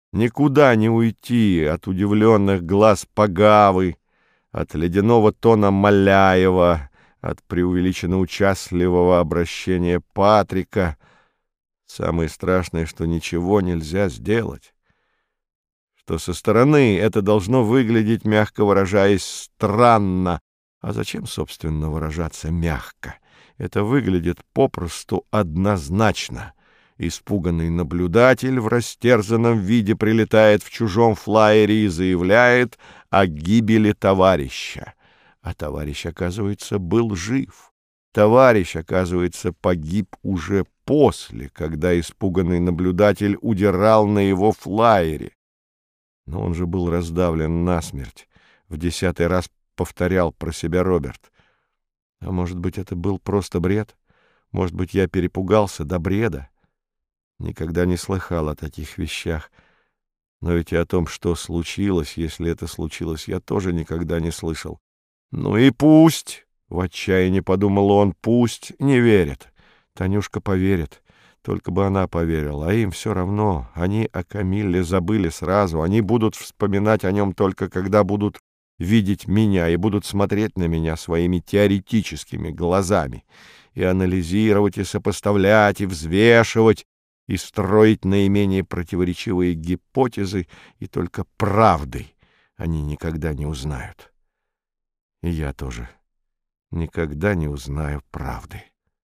Никуда не уйти от удивленных глаз Пагавы, от ледяного тона Маляева, от преувеличенно участливого обращения Патрика. Самое страшное, что ничего нельзя сделать, что со стороны это должно выглядеть, мягко выражаясь, странно. А зачем, собственно, выражаться мягко? Это выглядит попросту однозначно. Испуганный наблюдатель в растерзанном виде прилетает в чужом флаере и заявляет о гибели товарища. А товарищ, оказывается, был жив. Товарищ, оказывается, погиб уже после, когда испуганный наблюдатель удирал на его флаере. Но он же был раздавлен насмерть. В 10-й раз повторял про себя Роберт. А может быть, это был просто бред? Может быть, я перепугался до бреда? Никогда не слыхал о таких вещах. Но ведь и о том, что случилось, если это случилось, я тоже никогда не слышал. Ну и пусть, в отчаянии подумал он, пусть не верит. Танюшка поверит. Только бы она поверила, а им все равно. Они о Камилле забыли сразу. Они будут вспоминать о нем только когда будут видеть меня и будут смотреть на меня своими теоретическими глазами и анализировать, и сопоставлять, и взвешивать, и строить наименее противоречивые гипотезы, и только правдой они никогда не узнают. И я тоже никогда не узнаю правды.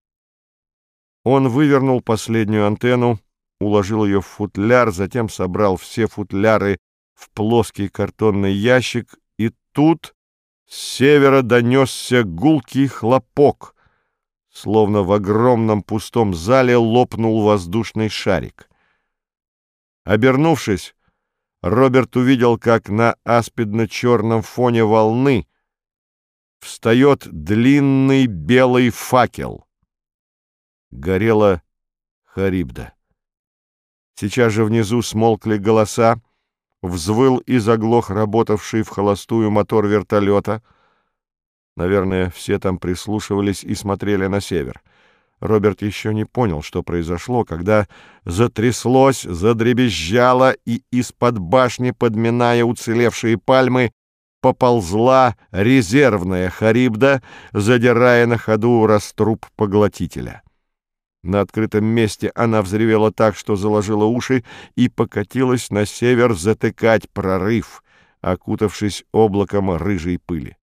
Он вывернул последнюю антенну, уложил ее в футляр, затем собрал все футляры в плоский картонный ящик, и тут с севера донесся гулкий хлопок, словно в огромном пустом зале лопнул воздушный шарик. Обернувшись, Роберт увидел, как на аспидно-черном фоне волны встает длинный белый факел. Горела Харибда. Сейчас же внизу смолкли голоса, взвыл и заглох работавший в холостую мотор вертолета. Наверное, все там прислушивались и смотрели на север. Роберт еще не понял, что произошло, когда затряслось, задребезжало, и из-под башни, подминая уцелевшие пальмы, поползла резервная Харибда, задирая на ходу раструб поглотителя. На открытом месте она взревела так, что заложила уши, и покатилась на север затыкать прорыв, окутавшись облаком рыжей пыли.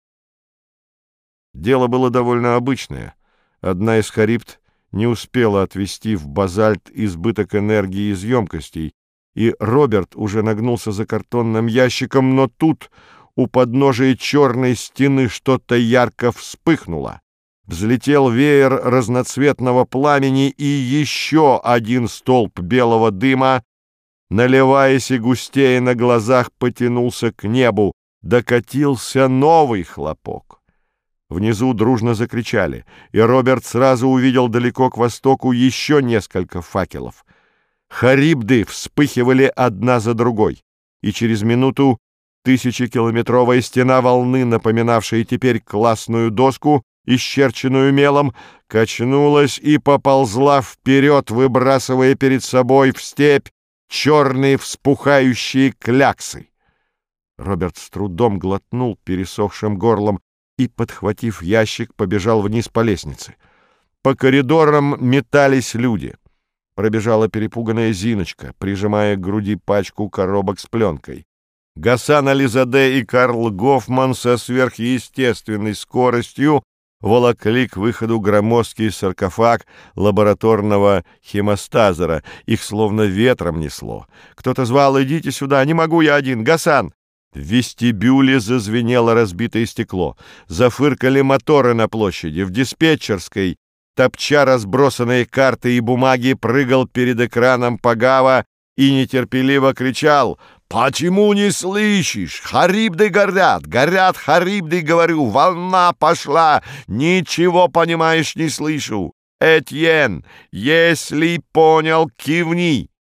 Дело было довольно обычное. Одна из Харибд не успела отвести в базальт избыток энергии из емкостей, и Роберт уже нагнулся за картонным ящиком, но тут у подножия черной стены что-то ярко вспыхнуло. Взлетел веер разноцветного пламени, и еще один столб белого дыма, наливаясь и густея на глазах, потянулся к небу. Докатился новый хлопок. Внизу дружно закричали, и Роберт сразу увидел далеко к востоку еще несколько факелов. Харибды вспыхивали одна за другой, и через минуту тысячекилометровая стена волны, напоминавшая теперь классную доску, исчерченную мелом, качнулась и поползла вперед, выбрасывая перед собой в степь черные вспухающие кляксы. Роберт с трудом глотнул пересохшим горлом и, подхватив ящик, побежал вниз по лестнице. По коридорам метались люди. Пробежала перепуганная Зиночка, прижимая к груди пачку коробок с пленкой. Гасан Ализаде и Карл Гофман со сверхъестественной скоростью волокли к выходу громоздкий саркофаг лабораторного хемостазера. Их словно ветром несло. Кто-то звал: «Идите сюда, не могу я один, Гасан!» В вестибюле зазвенело разбитое стекло. Зафыркали моторы на площади. В диспетчерской, топча разбросанные карты и бумаги, прыгал перед экраном Пагава и нетерпеливо кричал: «Почему не слышишь? Харибды горят! Горят Харибды, говорю! Волна пошла! Ничего, понимаешь, не слышу! Этьен, если понял, кивни!»